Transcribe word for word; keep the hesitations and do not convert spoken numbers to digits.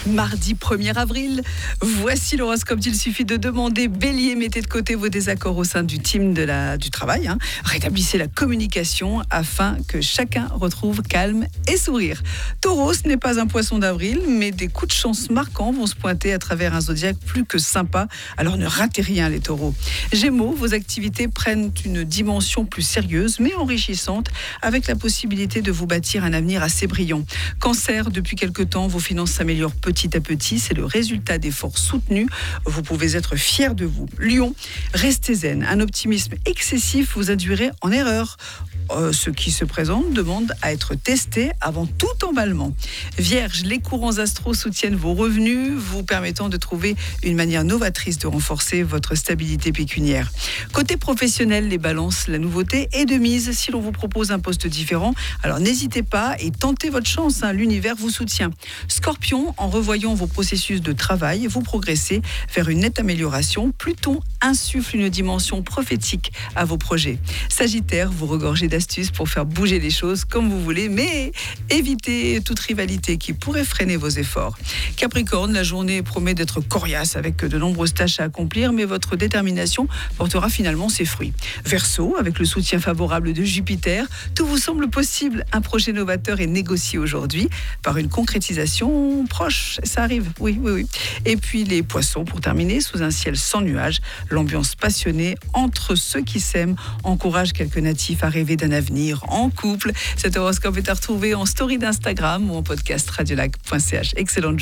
Mardi premier avril, voici l'horoscope. Il suffit de demander. Bélier, mettez de côté vos désaccords au sein du team de la, du travail. Hein. Rétablissez la communication afin que chacun retrouve calme et sourire. Taureau, ce n'est pas un poisson d'avril, mais des coups de chance marquants vont se pointer à travers un zodiaque plus que sympa. Alors ne ratez rien, les taureaux. Gémeaux, vos activités prennent une dimension plus sérieuse, mais enrichissante, avec la possibilité de vous bâtir un avenir assez brillant. Cancer, depuis quelque temps, vos finances s'améliorent petit à petit. C'est le résultat d'efforts soutenus. Vous pouvez être fier de vous. Lion, restez zen. Un optimisme excessif vous induirait en erreur. Euh, ce qui se présente demande à être testé avant tout emballement. Vierge, les courants astro soutiennent vos revenus, vous permettant de trouver une manière novatrice de renforcer votre stabilité pécuniaire. Côté professionnel, les balances, la nouveauté est de mise si l'on vous propose un poste différent. Alors n'hésitez pas et tentez votre chance, hein, l'univers vous soutient. Scorpion, en revoyant vos processus de travail, vous progressez vers une nette amélioration. Pluton insuffle une dimension prophétique à vos projets. Sagittaire, vous regorgez d'astuces pour faire bouger les choses comme vous voulez, mais évitez toute rivalité qui pourrait freiner vos efforts. Capricorne, la journée promet d'être coriace avec de nombreuses tâches à accomplir, mais votre détermination portera finalement ses fruits. Verseau, avec le soutien favorable de Jupiter, tout vous semble possible. Un projet novateur est négocié aujourd'hui par une concrétisation proche. Ça arrive, oui, oui, oui. Et puis les poissons, pour terminer, sous un ciel sans nuages, l'ambiance passionnée entre ceux qui s'aiment encourage quelques natifs à rêver d'un avenir en couple. Cet horoscope est à retrouver en story d'Instagram ou en podcast radiolac point c h. Excellente journée.